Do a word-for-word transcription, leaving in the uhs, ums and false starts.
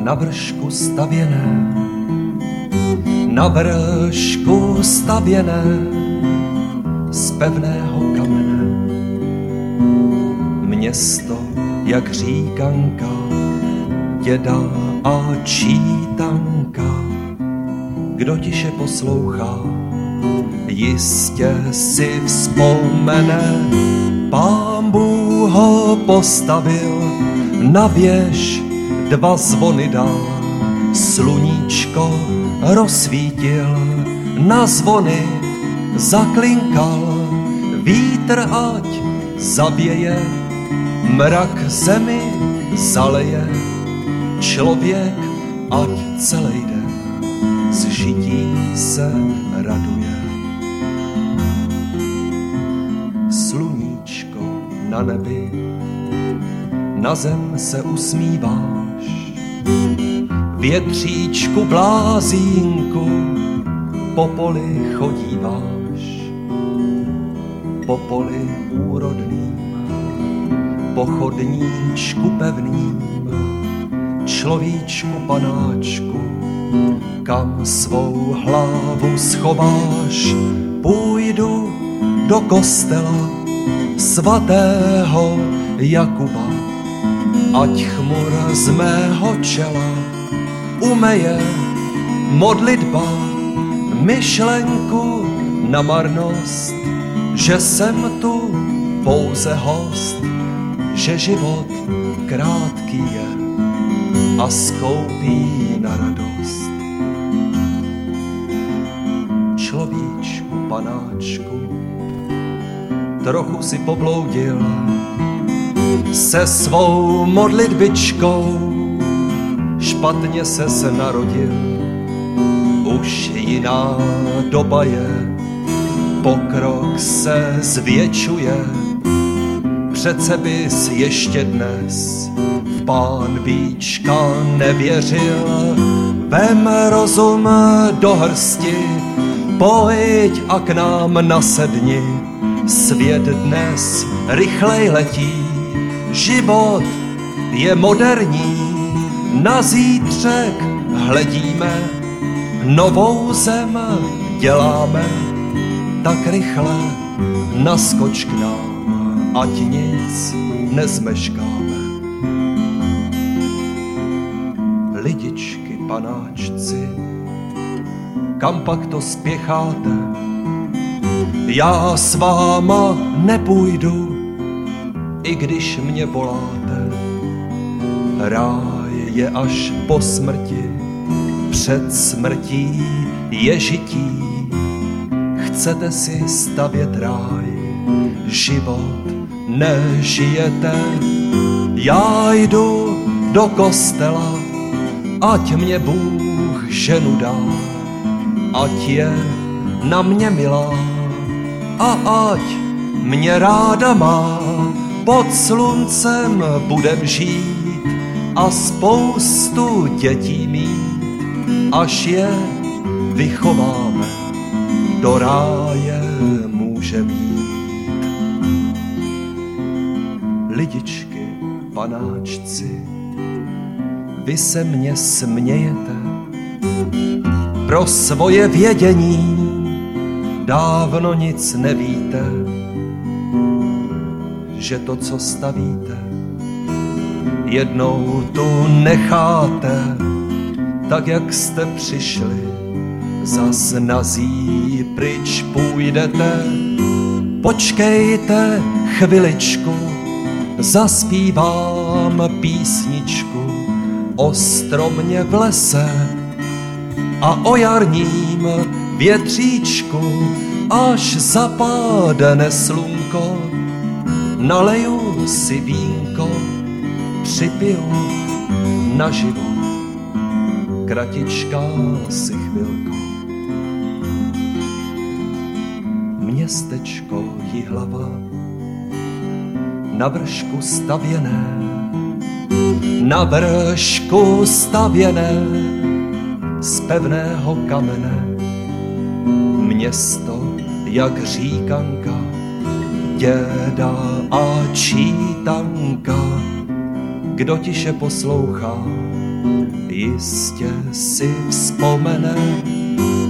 na vršku stavěné, na vršku stavěné z pevného kamene. Město jak říkanka, děda a čítanka. Kdo tiše poslouchá, jistě si vzpomene. Pán Bůh ho postavil, na věž dva zvony dal, sluníčko rozsvítil, na zvony zaklinkal, vítr ať zaběje, mrak zemi zaleje, člověk ať celej den z žití se raduje. Sluníčko na nebi, na zem se usmíváš, větříčku blázínku, po poli chodíváš, po poli úrodným, po chodníčku pevným, človíčku panáčku, kam svou hlavu schováš. Půjdu do kostela svatého Jakuba, ať chmur z mého čela umeje modlitba, myšlenku na marnost, že jsem tu pouze host, že život krátký je a skoupí na radost. Človíčku panáčku, trochu si pobloudil se svou modlitbičkou, špatně ses narodil, už jiná doba je, pokrok se zvětšuje, přece bys ještě dnes v pánbíčka nevěřil. Vem rozum do hrsti, pojď a k nám nasedni, svět dnes rychlej letí, život je moderní, na zítřek hledíme, novou zem děláme, tak rychle naskoč k nám, ať nic nezmeškáme. Lidičky, panáčci, kam pak to spěcháte? Já s váma nepůjdu, i když mě voláte. Ráj je až po smrti, před smrtí je žití. Chcete si stavět ráj, život nežijete. Já jdu do kostela, ať mě Bůh ženu dá, ať je na mě milá a ať mě ráda má. Pod sluncem budem žít a spoustu dětí mít, až je vychováme, do ráje můžem jít. Lidičky, panáčci, vy se mně smějete, pro svoje vědění dávno nic nevíte, že to, co stavíte, jednou tu necháte, tak jak jste přišli, zas nazí pryč půjdete. Počkejte chviličku, zaspívám písničku o stromě v lese a o jarním větříčku, až zapadne slunko, naleju si vínko, připiju na život, kratičká si chvilko. Městečko Jihlava, na vršku stavěné, na vršku stavěné z pevného kamene. Město jak říkanka, děda a čítanka. Kdo tiše poslouchá, jistě si vzpomene